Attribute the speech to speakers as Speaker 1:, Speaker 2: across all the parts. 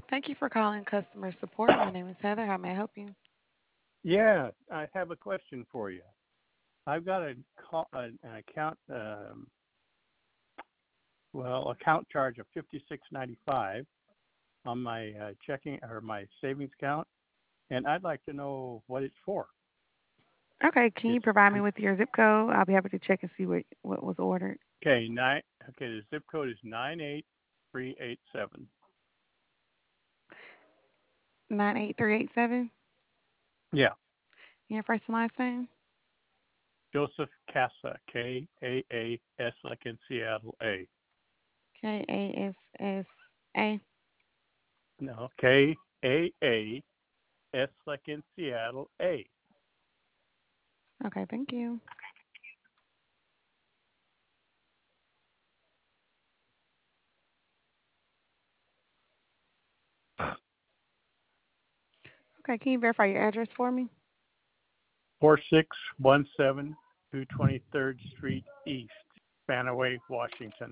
Speaker 1: Thank you for calling customer support. My name is Heather. How may I help you?
Speaker 2: Yeah, I have a question for you. I've got an account, account charge of $56.95 on my checking or my savings account, and I'd like to know what it's for.
Speaker 1: Okay, can you
Speaker 2: It's
Speaker 1: provide me with your zip code? I'll be happy to check and see what was ordered.
Speaker 2: okay. Nine. Okay, the zip code is 98387.
Speaker 1: 98387.
Speaker 2: Yeah,
Speaker 1: Your first and last name?
Speaker 2: Joseph Casa, Kaas, like in Seattle, A.
Speaker 1: Kassa.
Speaker 2: No, Kaas, like in Seattle, A.
Speaker 1: Okay, thank you. Okay, can you verify your address for me?
Speaker 2: 4617 223rd Street East, Panaway, Washington.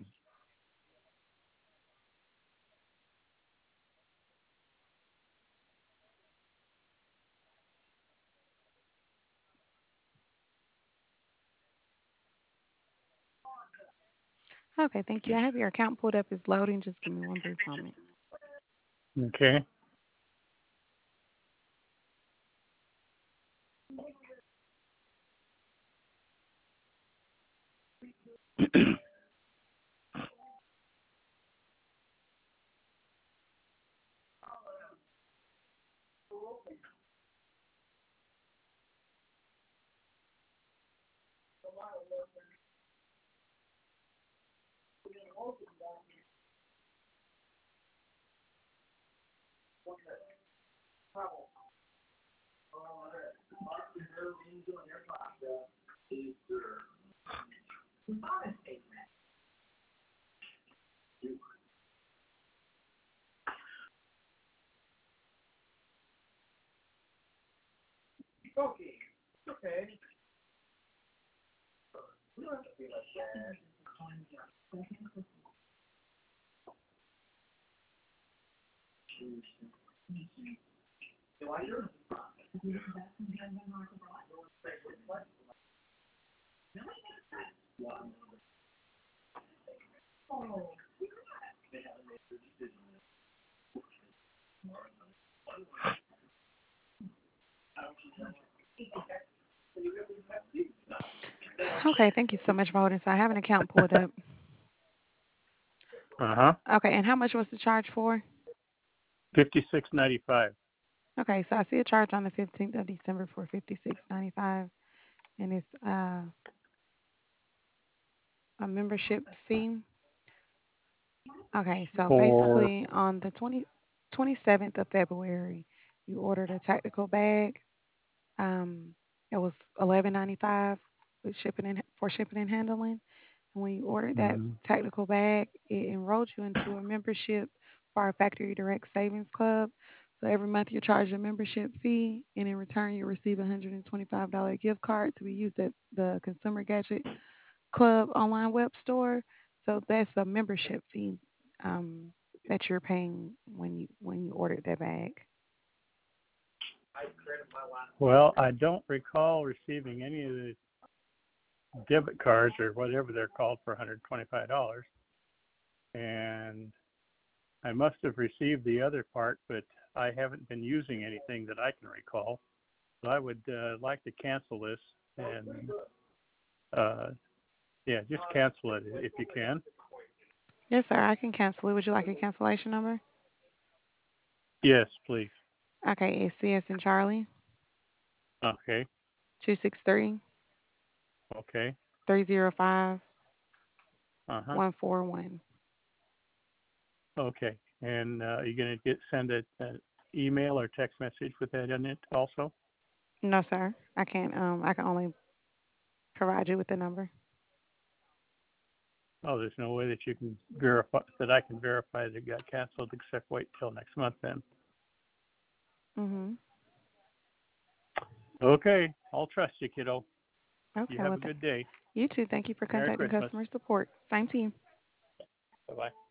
Speaker 1: Okay, thank you. I have your account pulled up. It's loading. Just give me one brief moment.
Speaker 2: Okay.
Speaker 1: Okay, thank you so much for holding. So I have an account pulled up.
Speaker 2: Uh-huh.
Speaker 1: Okay, and how much was the charge for?
Speaker 2: 5695.
Speaker 1: Okay, so I see a charge on the 15th of December for 56.95, and it's a membership fee. Okay, so
Speaker 2: For
Speaker 1: basically on the 27th of February, you ordered a tactical bag. Um, it was 11.95 with shipping and handling. And when you ordered that
Speaker 2: mhm.
Speaker 1: tactical bag, it enrolled you into a membership for our Factory Direct Savings Club. So every month you're charged a membership fee, and in return you receive a $125 gift card to be used at the Consumer Gadget Club online web store. So that's a membership fee um, that you're paying when you ordered that bag.
Speaker 2: Well, I don't recall receiving any of the debit cards or whatever they're called for $125. And I must have received the other part, but I haven't been using anything that I can recall. So I would like to cancel this and uh, yeah, just cancel it if you can.
Speaker 1: Yes, sir. I can cancel it. Would you like a cancellation number?
Speaker 2: Yes, please.
Speaker 1: Okay, it's CS and Charlie
Speaker 2: Okay.
Speaker 1: 263
Speaker 2: Okay.
Speaker 1: 305
Speaker 2: Uh-huh.
Speaker 1: 141.
Speaker 2: Okay. And you're going to send an email or text message with that in it also?
Speaker 1: No, sir. I can't. I can only provide you with the number.
Speaker 2: Oh, there's no way that you can verify that I can verify that it got canceled except wait till next month then.
Speaker 1: Mhm.
Speaker 2: Okay. I'll trust you, kiddo. You
Speaker 1: Okay.
Speaker 2: have
Speaker 1: Well,
Speaker 2: a good day.
Speaker 1: you too. Thank you for
Speaker 2: Merry
Speaker 1: contacting
Speaker 2: Christmas.
Speaker 1: customer support. Same to you.
Speaker 2: Bye-bye.